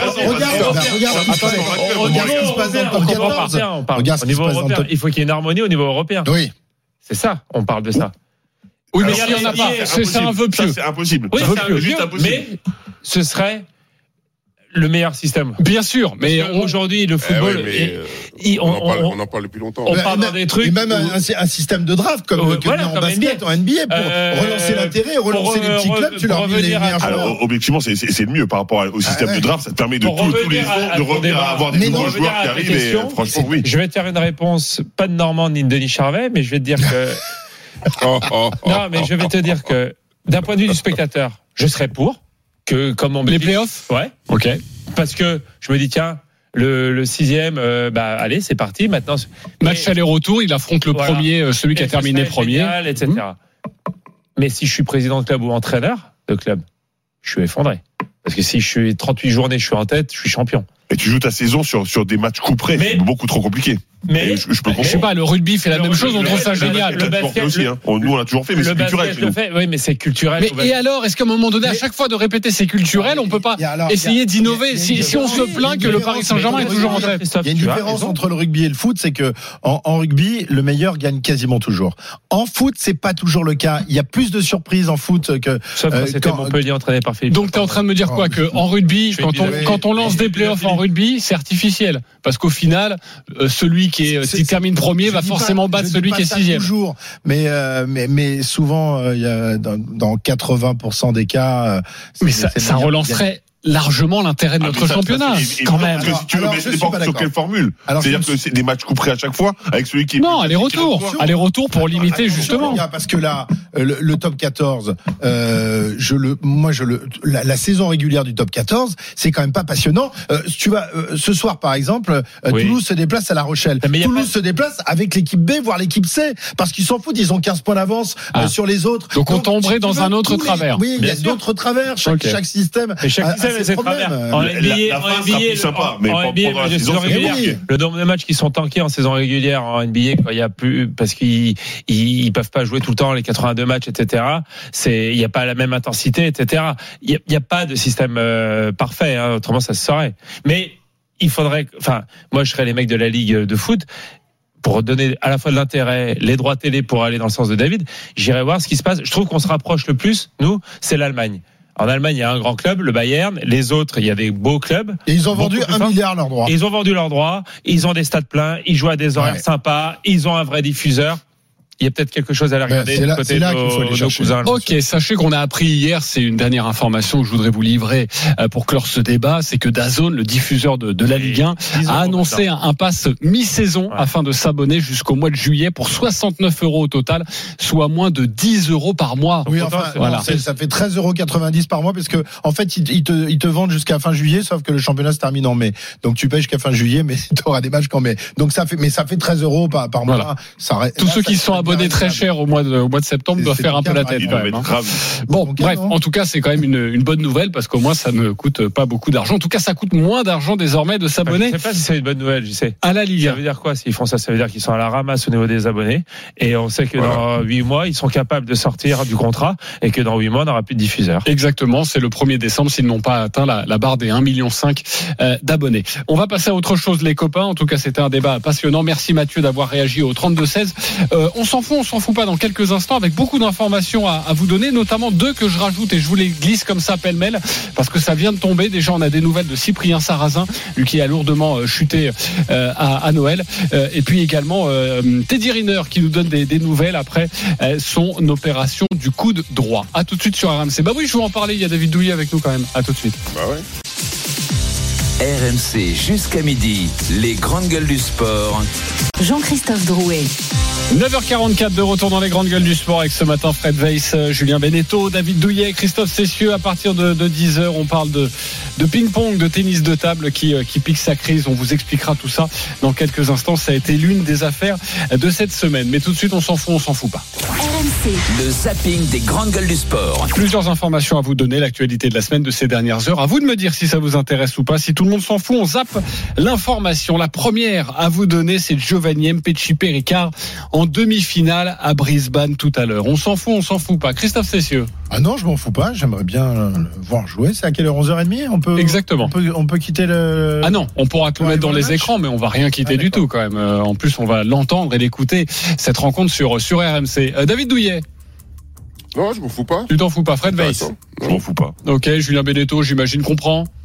regarde ce qui se passe dans le 14. Regarde ce qui se passe dans le top. Il faut qu'il y ait une harmonie au niveau européen. Oui. C'est ça, on parle de ça. Oui, mais s'il n'y en a pas, c'est un vœu pieux. C'est impossible. Oui, c'est un vœu pieux, mais ce serait le meilleur système. Bien sûr, mais aujourd'hui le football, on en parle depuis longtemps. On parle des trucs. Et même un système de draft comme en basket, en NBA, pour relancer l'intérêt, relancer les petits clubs, tu leur mets les meilleurs joueurs. Alors objectivement, c'est le mieux par rapport au système de draft. Ça te permet de tous les ans de revenir à avoir des nouveaux joueurs qui arrivent. Et franchement, oui. Je vais te faire une réponse, pas de Normand ni de Denis Charvet, mais je vais te dire que. Non, mais je vais te dire que d'un point de vue du spectateur, je serais pour que comme on les playoffs. Ouais. Ok. Parce que je me dis tiens. Le 6e, allez, c'est parti. Maintenant, match aller-retour, il affronte le premier, celui qui a terminé premier, génial, etc. Mais si je suis président de club ou entraîneur de club, je suis effondré. Parce que si je suis 38 journées, je suis en tête, je suis champion. Et tu joues ta saison sur des matchs coup près, c'est beaucoup trop compliqué. Mais je peux comprendre. Je sais pas, le rugby fait la même chose, on trouve ça génial. Le basket aussi, hein. Nous on l'a toujours fait, mais c'est culturel. Oui, mais c'est culturel. Mais et alors, est-ce qu'à un moment donné, à chaque fois de répéter c'est culturel, on peut pas essayer d'innover? Si on se plaint que le Paris Saint-Germain est toujours en tête. Il y a une différence entre le rugby et le foot, c'est que en rugby, le meilleur gagne quasiment toujours. En foot, c'est pas toujours le cas. Il y a plus de surprises en foot que. Sauf quand c'était Montpellier entraîné par Philippe. Donc t'es en train de me dire quoi? Que en rugby, quand on lance des playoffs en rugby, c'est artificiel. Parce qu'au final, celui qui termine premier va forcément battre celui qui est 6e. Toujours, mais souvent, il y a dans 80% des cas. Mais ça relancerait largement l'intérêt de notre championnat, quand même. Parce que si tu veux, mais ça dépend sur quelle formule. C'est-à-dire que c'est des matchs couperés à chaque fois, avec celui qui. Non, aller-retour pour limiter justement. Parce que là, le top 14, la saison régulière du top 14, c'est quand même pas passionnant. Tu vas ce soir par exemple, Toulouse se déplace à La Rochelle. Toulouse se déplace avec l'équipe B, voire l'équipe C, parce qu'ils s'en foutent, ils ont 15 points d'avance sur les autres. Donc on tomberait dans un autre travers. Oui, il y a d'autres travers. Chaque système. C'est travers. En NBA, sympa, mais pendant la saison régulière. Le nombre de matchs qui sont tankés en saison régulière en NBA, quand il y a plus, parce qu'ils peuvent pas jouer tout le temps les 82 matchs, etc. Il y a pas la même intensité, etc. Il y a pas de système parfait, hein, autrement ça se saurait. Mais il faudrait, moi je serais les mecs de la ligue de foot. Pour donner à la fois de l'intérêt, les droits télé pour aller dans le sens de David, j'irai voir ce qui se passe. Je trouve qu'on se rapproche le plus, nous, c'est l'Allemagne. En Allemagne, il y a un grand club, le Bayern. Les autres, il y a des beaux clubs. Et ils ont vendu 1 milliard leurs droits. Ils ont vendu leurs droits. Ils ont des stades pleins. Ils jouent à des horaires sympas. Ils ont un vrai diffuseur. Il y a peut-être quelque chose à la regarder du côté de nos cousins. Ok, sachez qu'on a appris hier, c'est une dernière information que je voudrais vous livrer pour clore ce débat, c'est que DAZN, le diffuseur de la Ligue 1, a annoncé un pass mi-saison afin de s'abonner jusqu'au mois de juillet pour 69 € au total, soit moins de 10 € par mois. Oui, voilà. Ça fait 13,90 € par mois parce que en fait ils te vendent jusqu'à fin juillet, sauf que le championnat se termine en mai. Donc tu payes jusqu'à fin juillet, mais tu auras des matchs qu'en mai. Donc ça fait 13 € par mois. Voilà. Tous ceux qui sont abonnés très cher au mois de septembre doivent faire un peu la tête quand même. Bon, bref, en tout cas, c'est quand même une bonne nouvelle parce qu'au moins ça ne coûte pas beaucoup d'argent. En tout cas, ça coûte moins d'argent désormais de s'abonner. Je sais pas si c'est une bonne nouvelle, je sais. À la Ligue. Ça veut dire quoi s'ils font ça? Ça veut dire qu'ils sont à la ramasse au niveau des abonnés et on sait que dans 8 mois, ils sont capables de sortir du contrat et que dans 8 mois, on n'aura plus de diffuseurs. Exactement, c'est le 1er décembre s'ils n'ont pas atteint la barre des 1,5 million d'abonnés. On va passer à autre chose, les copains. En tout cas, c'était un débat passionnant. Merci Mathieu d'avoir réagi au 32-16. On s'en fout pas dans quelques instants avec beaucoup d'informations à vous donner, notamment 2 que je rajoute et je vous les glisse comme ça pêle-mêle parce que ça vient de tomber. Déjà, on a des nouvelles de Cyprien Sarrazin, lui qui a lourdement chuté à Noël, et puis également Teddy Riner qui nous donne des nouvelles après son opération du coude droit. À tout de suite sur RMC. Bah oui, je vais en parler, il y a David Douillet avec nous quand même. À tout de suite. Bah ouais. RMC jusqu'à midi, les grandes gueules du sport. Jean-Christophe Drouet. 9h44 de retour dans les grandes gueules du sport avec ce matin Fred Weiss, Julien Beneteau, David Douillet, Christophe Cessieux. À partir de 10h, on parle de ping-pong, de tennis de table qui pique sa crise. On vous expliquera tout ça dans quelques instants. Ça a été l'une des affaires de cette semaine. Mais tout de suite, on s'en fout pas. RMC. Le zapping des grandes gueules du sport. Plusieurs informations à vous donner, l'actualité de la semaine de ces dernières heures. À vous de me dire si ça vous intéresse ou pas. Si tout le monde s'en fout, on zappe l'information. La première à vous donner, c'est Giovanni Mpetshi Ricard en demi-finale à Brisbane tout à l'heure. On s'en fout pas. Christophe Cessieux. Ah non, je m'en fous pas. J'aimerais bien le voir jouer. C'est à quelle heure? 11h30? Exactement. On peut quitter le. Ah non, on pourra tout mettre dans les écrans, mais on va rien quitter du tout quand même. En plus, on va l'entendre et l'écouter cette rencontre sur RMC. David Douillet. Non, je m'en fous pas. Tu t'en fous pas, Fred Weiss? Je m'en fous pas. Ok, Julien Beneteau, j'imagine comprend.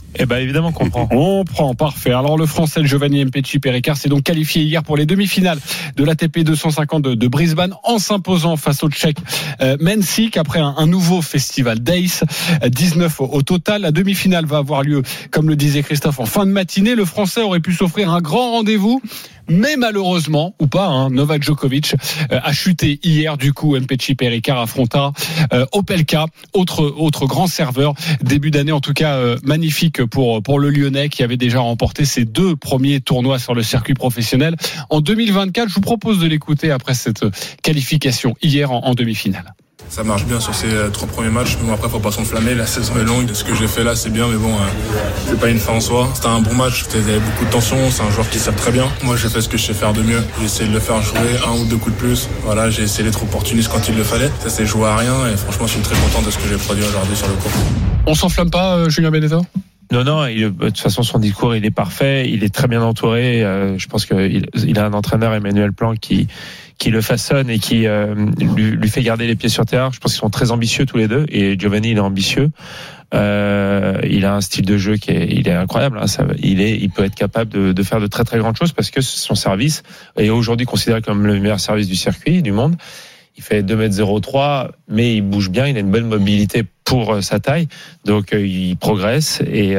Eh ben évidemment qu'on prend. On prend, parfait. Alors le Français Giovanni Mpetshi Perricard s'est donc qualifié hier pour les demi-finales de l'ATP 250 de Brisbane en s'imposant face au Tchèque Mensik après un nouveau festival d'Ace, 19 au total. La demi-finale va avoir lieu, comme le disait Christophe, en fin de matinée. Le Français aurait pu s'offrir un grand rendez-vous, mais malheureusement, ou pas, Novak Djokovic a chuté hier. Du coup, Mpetshi Perricard affronta Opelka, autre grand serveur. Début d'année, en tout cas, magnifique pour le Lyonnais qui avait déjà remporté ses 2 premiers tournois sur le circuit professionnel. En 2024, je vous propose de l'écouter après cette qualification hier en demi-finale. Ça marche bien sur ces 3 premiers matchs, mais bon, après faut pas s'enflammer, la saison est longue, ce que j'ai fait là c'est bien, mais bon, c'est pas une fin en soi. C'était un bon match, il y avait beaucoup de tension, c'est un joueur qui sert très bien. Moi j'ai fait ce que je sais faire de mieux, j'ai essayé de le faire jouer 1 ou 2 coups de plus, voilà, j'ai essayé d'être opportuniste quand il le fallait, ça s'est joué à rien et franchement je suis très content de ce que j'ai produit aujourd'hui sur le court. On s'enflamme pas, Julien Benneteau ? Non, de toute façon, son discours, il est parfait, il est très bien entouré. Je pense qu'il a un entraîneur, Emmanuel Plan, qui le façonne et qui lui fait garder les pieds sur terre. Je pense qu'ils sont très ambitieux tous les deux, et Giovanni, il est ambitieux. Il a un style de jeu il est incroyable. Il peut être capable de faire de très très grandes choses parce que son service est aujourd'hui considéré comme le meilleur service du circuit, du monde. Il fait 2,03 m, mais il bouge bien, il a une bonne mobilité pour sa taille, donc il progresse et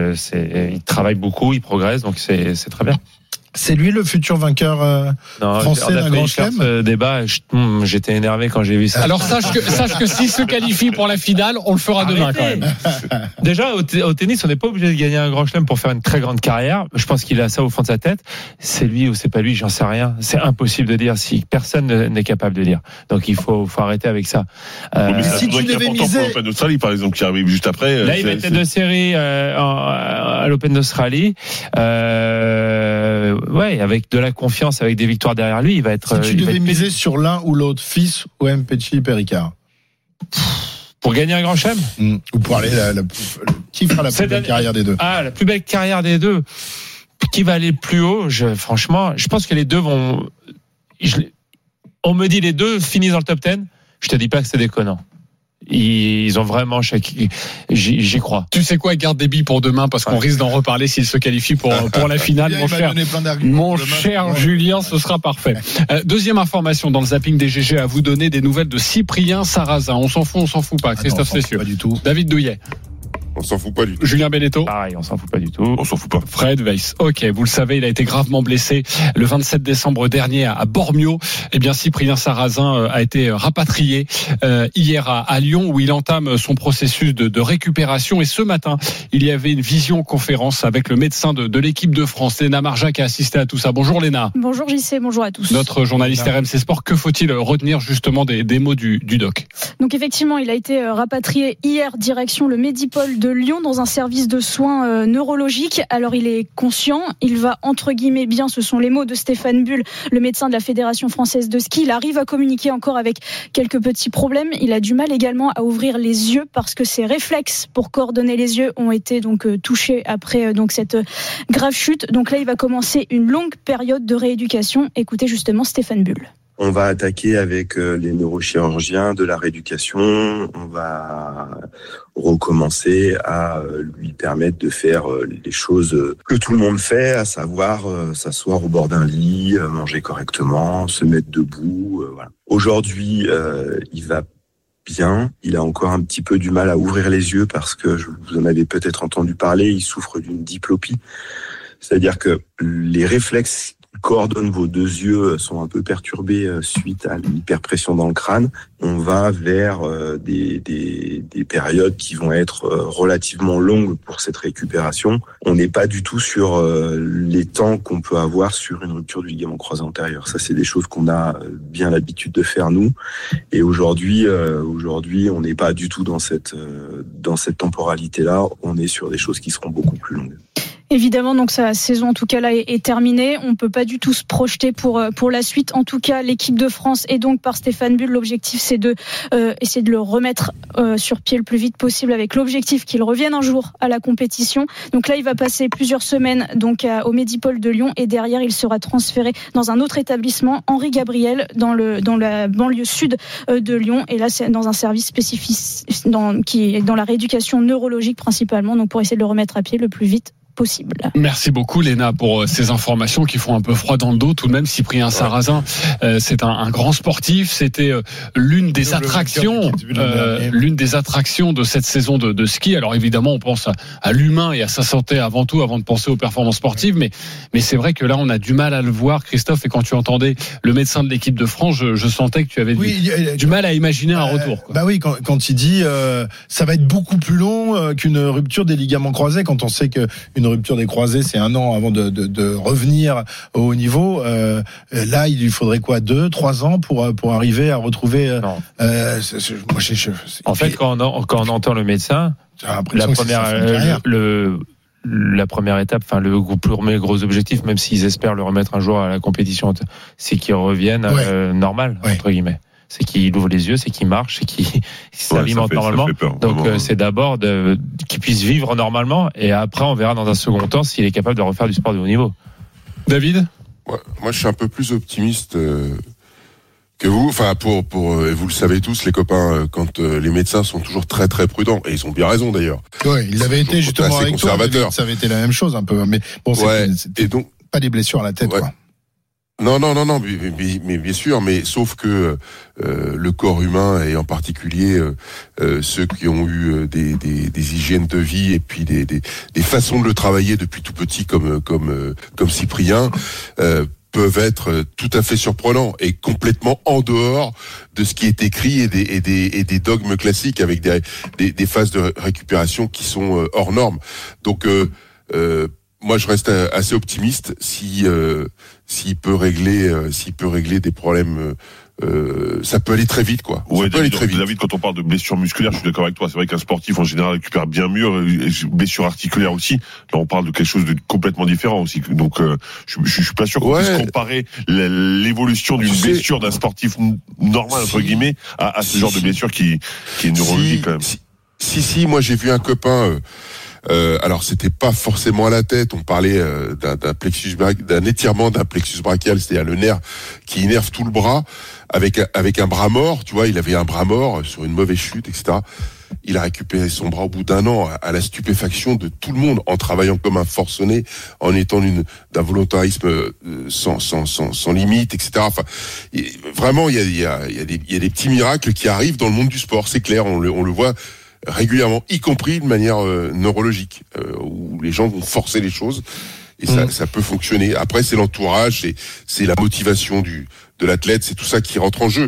il travaille beaucoup, il progresse, donc c'est très bien. C'est lui le futur vainqueur français d'un grand chelem. Débat, j'étais énervé quand j'ai vu ça. Alors sache que s'il se qualifie pour la finale, on le fera demain quand même. Déjà au tennis, on n'est pas obligé de gagner un grand chelem pour faire une très grande carrière. Je pense qu'il a ça au fond de sa tête. C'est lui ou c'est pas lui, j'en sais rien. C'est impossible de dire, si personne n'est capable de dire. Donc il faut arrêter avec ça. Mais si tu devais miser l'Open d'Australie par exemple qui arrive juste après. Là il mettait 2 séries à l'Open d'Australie. Ouais, avec de la confiance, avec des victoires derrière lui, il va être. Si tu devais miser sur l'un ou l'autre, Fils ou Mpetshi Perricard, pour gagner un grand chelem, ou pour aller qui fera la plus belle carrière des deux? Ah, la plus belle carrière des deux. Qui va aller plus haut? Franchement, je pense que les deux vont. On me dit les deux finissent dans le top 10. Je te dis pas que c'est déconnant. Ils ont vraiment j'y crois. Tu sais quoi, garde des billes pour demain parce qu'on risque d'en reparler s'il se qualifie pour la finale. Mon cher Julien, ce sera parfait. Deuxième information dans le zapping des GG, à vous donner des nouvelles de Cyprien Sarrazin. On s'en fout pas. Christophe Cessieux, pas du tout. David Douillet. On s'en fout pas du tout. Julien Benneteau. Pareil, on s'en fout pas du tout. On s'en fout pas. Fred Weiss. Ok, vous le savez, il a été gravement blessé le 27 décembre dernier à Bormio. Eh bien, Cyprien Sarrazin a été rapatrié hier à Lyon où il entame son processus de récupération. Et ce matin, il y avait une visioconférence avec le médecin de l'équipe de France, Léna Marjac, qui a assisté à tout ça. Bonjour Léna. Bonjour JC, bonjour à tous. Notre journaliste RMC Sport, que faut-il retenir justement des mots du doc? Donc effectivement, il a été rapatrié hier direction le Medipol de Lyon dans un service de soins neurologiques. Alors il est conscient, il va entre guillemets bien, ce sont les mots de Stéphane Bull, le médecin de la Fédération française de ski. Il arrive à communiquer encore avec quelques petits problèmes. Il a du mal également à ouvrir les yeux parce que ses réflexes pour coordonner les yeux ont été donc touchés après donc cette grave chute. Donc là, il va commencer une longue période de rééducation. Écoutez justement Stéphane Bull. On va attaquer avec les neurochirurgiens de la rééducation. On va recommencer à lui permettre de faire les choses que tout le monde fait, à savoir s'asseoir au bord d'un lit, manger correctement, se mettre debout. Voilà. Aujourd'hui, il va bien. Il a encore un petit peu du mal à ouvrir les yeux parce que, vous en avez peut-être entendu parler, il souffre d'une diplopie. C'est-à-dire que les réflexes coordonnent vos 2 yeux sont un peu perturbés suite à l'hyperpression dans le crâne. On va vers des périodes qui vont être relativement longues pour cette récupération. On n'est pas du tout sur les temps qu'on peut avoir sur une rupture du ligament croisé antérieur. Ça, c'est des choses qu'on a bien l'habitude de faire nous. Et aujourd'hui, on n'est pas du tout dans cette temporalité-là. On est sur des choses qui seront beaucoup plus longues. Évidemment, donc sa saison en tout cas là est terminée. On peut pas du tout se projeter pour la suite. En tout cas, l'équipe de France et donc par Stéphane Bull, l'objectif c'est de essayer de le remettre sur pied le plus vite possible, avec l'objectif qu'il revienne un jour à la compétition. Donc là, il va passer plusieurs semaines donc au Medipôle de Lyon et derrière, il sera transféré dans un autre établissement, Henri Gabriel, dans la banlieue sud de Lyon. Et là, c'est dans un service spécifique qui est dans la rééducation neurologique principalement, donc pour essayer de le remettre à pied le plus vite possible. Merci beaucoup Léna pour ces informations qui font un peu froid dans le dos tout de même. Cyprien Sarrazin, c'est un grand sportif, c'était l'une des attractions de cette saison de ski. Alors évidemment on pense à l'humain et à sa santé avant tout, avant de penser aux performances sportives, mais c'est vrai que là on a du mal à le voir, Christophe, et quand tu entendais le médecin de l'équipe de France, je sentais que tu avais du mal à imaginer un retour, quoi. Bah oui, quand il dit ça va être beaucoup plus long qu'une rupture des ligaments croisés, quand on sait que une rupture des croisés, c'est 1 an avant de revenir au haut niveau. Là, il lui faudrait quoi, 2-3 ans pour arriver à retrouver. En fait, quand on entend le médecin, la première étape, enfin le premier gros objectif, même s'ils espèrent le remettre un jour à la compétition, c'est qu'il revienne normal, entre guillemets. C'est qu'il ouvre les yeux, c'est qu'il marche, c'est qu'il s'alimente normalement. Donc c'est d'abord qu'il puisse vivre normalement, et après on verra dans un second temps s'il est capable de refaire du sport de haut niveau. David ? Moi je suis un peu plus optimiste que vous. Enfin et vous le savez tous les copains, quand les médecins sont toujours très très prudents, et ils ont bien raison d'ailleurs. Ouais, ils l'avaient été justement avec toi. Ça avait été la même chose un peu, mais bon, c'était donc pas des blessures à la tête, quoi. Non, mais bien sûr, mais sauf que le corps humain, et en particulier ceux qui ont eu des hygiènes de vie et puis des façons de le travailler depuis tout petit, comme Cyprien, peuvent être tout à fait surprenants et complètement en dehors de ce qui est écrit et des dogmes classiques, avec des phases de récupération qui sont hors normes. Donc moi, je reste assez optimiste s'il peut régler des problèmes. Ça peut aller très vite, quoi. Ouais, David, quand on parle de blessures musculaires, je suis d'accord avec toi. C'est vrai qu'un sportif, en général, récupère bien mieux. Blessures articulaires aussi. Là, on parle de quelque chose de complètement différent aussi. Donc, je suis pas sûr qu'on puisse comparer l'évolution d'une blessure d'un sportif normal, entre guillemets, à ce genre de blessure qui est neurologique, quand même. Si, moi, j'ai vu un copain, alors c'était pas forcément à la tête, on parlait d'un étirement d'un plexus brachial, c'est-à-dire le nerf qui innerve tout le bras, avec un bras mort, tu vois, il avait un bras mort sur une mauvaise chute, etc. Il a récupéré son bras au bout d'1 an, à la stupéfaction de tout le monde, en travaillant comme un forcené, en étant d'un volontarisme sans limite, etc. Enfin, vraiment, il y a des petits miracles qui arrivent dans le monde du sport, c'est clair, on le voit régulièrement, y compris de manière neurologique, où les gens vont forcer les choses, et ça peut fonctionner. Après, c'est l'entourage, c'est la motivation de l'athlète, c'est tout ça qui rentre en jeu.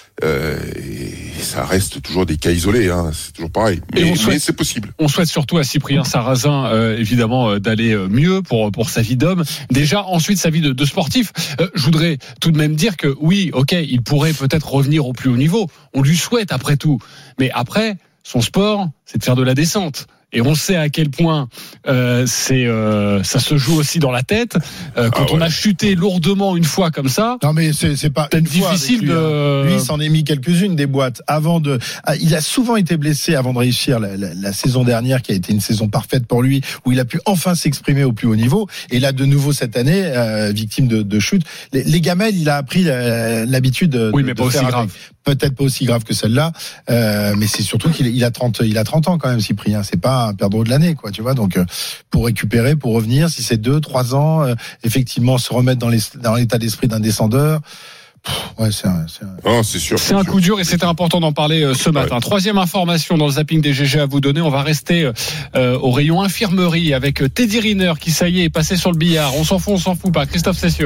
Et ça reste toujours des cas isolés, hein, c'est toujours pareil. Mais c'est possible. On souhaite surtout à Cyprien Sarrazin, évidemment, d'aller mieux pour sa vie d'homme. Déjà, ensuite, sa vie de sportif. Je voudrais tout de même dire que oui, ok, il pourrait peut-être revenir au plus haut niveau. On lui souhaite après tout. Mais après, son sport, c'est de faire de la descente. Et on sait à quel point ça se joue aussi dans la tête. Quand on a chuté lourdement une fois comme ça, non mais c'est pas une difficile de. Lui, il s'en est mis quelques-unes des boîtes avant de. Il a souvent été blessé avant de réussir la saison dernière, qui a été une saison parfaite pour lui, où il a pu enfin s'exprimer au plus haut niveau. Et là, de nouveau cette année, victime de chute. Les gamelles, il a appris l'habitude de. Oui, mais pas aussi grave. Peut-être pas aussi grave que celle-là, mais c'est surtout qu'il a 30 ans quand même, Cyprien. C'est pas un perdreau de l'année, quoi, tu vois. Donc, pour récupérer, pour revenir, si c'est 2-3 ans, effectivement, se remettre dans l'état d'esprit d'un descendeur. Ouais, c'est sûr. C'est un coup dur, et c'était important d'en parler ce matin. Troisième information dans le zapping des GG à vous donner. On va rester au rayon infirmerie avec Teddy Riner qui, ça y est passé sur le billard. On s'en fout pas. Christophe Cessieux.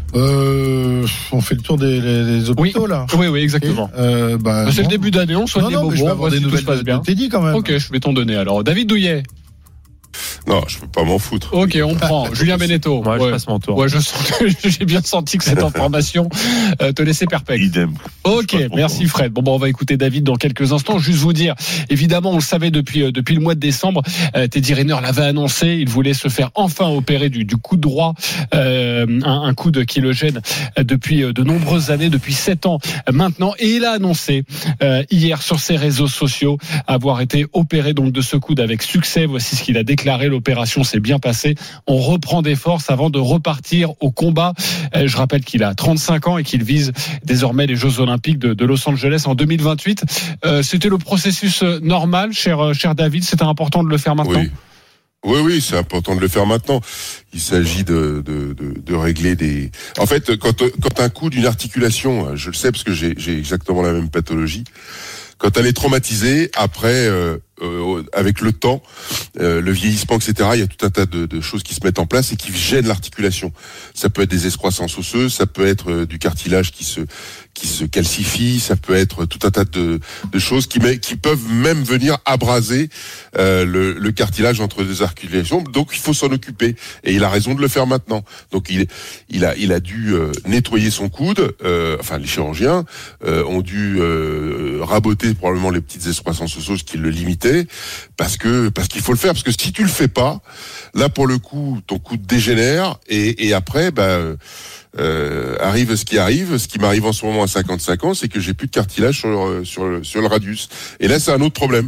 On fait le tour des hôpitaux, là. Oui, exactement. C'est le début d'année, on souhaite des bobos. Je vais avoir des nouvelles de Teddy quand même. Ok, je vais t'en donner alors. David Douillet. Non, je peux pas m'en foutre. Ok, on prend. Julien Beneteau. Ouais, je passe mon tour. Ouais, j'ai bien senti que cette information te laissait perplexe. Idem. Ok, merci Fred. Bon, on va écouter David dans quelques instants. Juste vous dire, évidemment, on le savait depuis le mois de décembre. Teddy Riner l'avait annoncé. Il voulait se faire enfin opérer du coude droit, un coude qui le gêne depuis de nombreuses années, depuis 7 ans maintenant. Et il a annoncé hier sur ses réseaux sociaux avoir été opéré donc de ce coude avec succès. Voici ce qu'il a déclaré. L'opération s'est bien passée. On reprend des forces avant de repartir au combat. Je rappelle qu'il a 35 ans et qu'il vise désormais les Jeux Olympiques de Los Angeles en 2028. C'était le processus normal, cher David. C'était important de le faire maintenant. Oui, c'est important de le faire maintenant. Il s'agit de régler des. En fait, quand un coude, une articulation, je le sais parce que j'ai exactement la même pathologie. Quand elle est traumatisée, après, avec le temps, le vieillissement, etc., il y a tout un tas de choses qui se mettent en place et qui gênent l'articulation. Ça peut être des excroissances osseuses, ça peut être du cartilage qui se calcifie, ça peut être tout un tas de choses qui peuvent même venir abraser le cartilage entre deux articulations. Donc il faut s'en occuper et il a raison de le faire maintenant. Donc il a dû nettoyer son coude. Enfin les chirurgiens ont dû raboter probablement les petites excroissances osseuses qui le limitaient parce qu'il faut le faire, parce que si tu le fais pas, là pour le coup ton coude dégénère et après arrive ce qui arrive. Ce qui m'arrive en ce moment à 55 ans, c'est que j'ai plus de cartilage sur le radius. Et là, c'est un autre problème.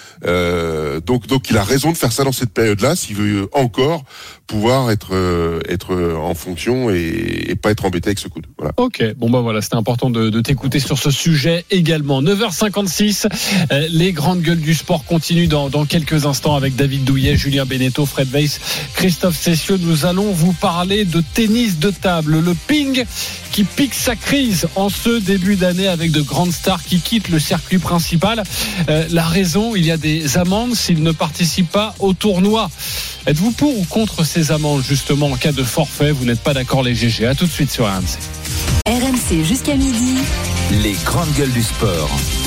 Donc il a raison de faire ça dans cette période-là s'il veut encore pouvoir être en fonction et pas être embêté avec ce coude. Voilà. Ok, voilà, c'était important de t'écouter sur ce sujet également. 9h56, les grandes gueules du sport continuent dans quelques instants avec David Douillet, Julien Beneteau, Fred Weiss, Christophe Cessieux. Nous allons vous parler de tennis de table, le ping qui pique sa crise en ce début d'année avec de grandes stars qui quittent le circuit principal. La raison, il y a des amendes s'ils ne participent pas au tournoi. Êtes-vous pour ou contre ces amendes justement en cas de forfait? Vous n'êtes pas d'accord les GG? À tout de suite sur RMC. RMC jusqu'à midi. Les grandes gueules du sport.